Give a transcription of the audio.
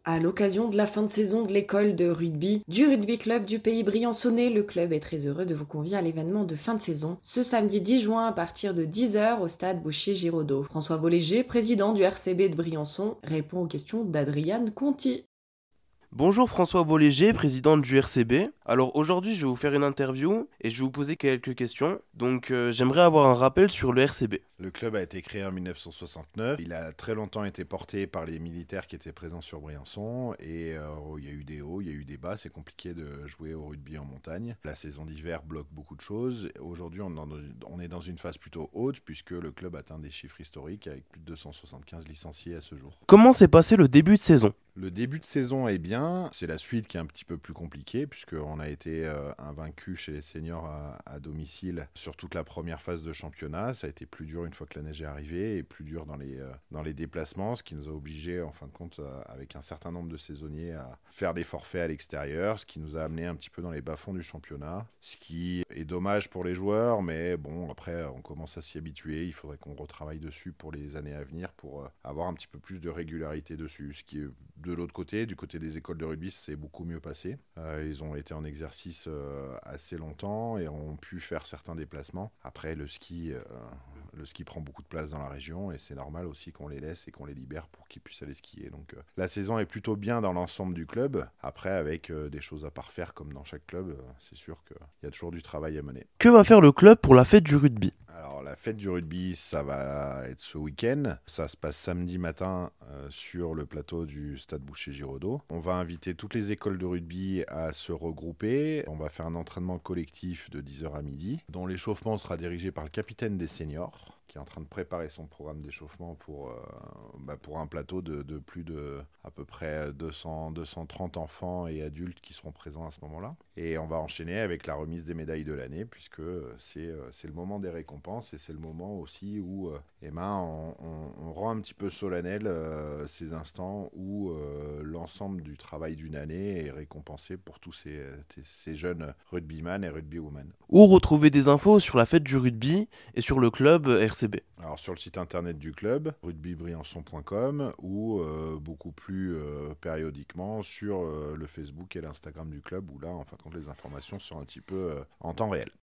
À l'occasion de la fin de saison de l'école de rugby du rugby club du pays briançonnais, le club est très heureux de vous convier à l'événement de fin de saison ce samedi 10 juin à partir de 10h au stade Boucher-Giraudot. François Voléger, président du RCB de Briançon, répond aux questions d'Adriane Conti. Bonjour François Voléger, président du RCB. Alors aujourd'hui, je vais vous faire une interview et je vais vous poser quelques questions. J'aimerais avoir un rappel sur le RCB. Le club a été créé en 1969. Il a très longtemps été porté par les militaires qui étaient présents sur Briançon. Et il y a eu des hauts, il y a eu des bas. C'est compliqué de jouer au rugby en montagne. La saison d'hiver bloque beaucoup de choses. Aujourd'hui, on est dans une phase plutôt haute puisque le club atteint des chiffres historiques avec plus de 275 licenciés à ce jour. Comment s'est passé le début de saison? Le début de saison est bien, c'est la suite qui est un petit peu plus compliquée puisqu'on a été invaincu chez les seniors à domicile sur toute la première phase de championnat. Ça a été plus dur une fois que la neige est arrivée et plus dur dans les déplacements, ce qui nous a obligés en fin de compte avec un certain nombre de saisonniers à faire des forfaits à l'extérieur, ce qui nous a amené un petit peu dans les bas-fonds du championnat, ce qui est dommage pour les joueurs, mais bon après on commence à s'y habituer, il faudrait qu'on retravaille dessus pour les années à venir pour avoir un petit peu plus de régularité dessus, ce qui est de l'autre côté, du côté des écoles de rugby, c'est beaucoup mieux passé. Ils ont été en exercice assez longtemps et ont pu faire certains déplacements. Après, le ski prend beaucoup de place dans la région et c'est normal aussi qu'on les laisse et qu'on les libère pour qu'ils puissent aller skier. Donc la saison est plutôt bien dans l'ensemble du club. Après, avec des choses à parfaire comme dans chaque club, c'est sûr qu'il y a toujours du travail à mener. Que va faire le club pour la fête du rugby? Alors la fête du rugby, ça va être ce week-end. Ça se passe samedi matin sur le plateau du stade Boucher-Giraudot. On va inviter toutes les écoles de rugby à se regrouper. On va faire un entraînement collectif de 10h à midi, dont l'échauffement sera dirigé par le capitaine des seniors, qui est en train de préparer son programme d'échauffement pour un plateau de plus de à peu près 230 enfants et adultes qui seront présents à ce moment-là. Et on va enchaîner avec la remise des médailles de l'année, puisque c'est le moment des récompenses et c'est le moment aussi où on rend un petit peu solennel ces instants où l'ensemble du travail d'une année est récompensé pour tous ces jeunes rugbyman et rugbywoman. Où retrouver des infos sur la fête du rugby et sur le club RCB? Alors sur le site internet du club, rugbybriançon.com ou beaucoup plus périodiquement sur le Facebook et l'Instagram du club où là, en fin de compte, les informations sont un petit peu en temps réel.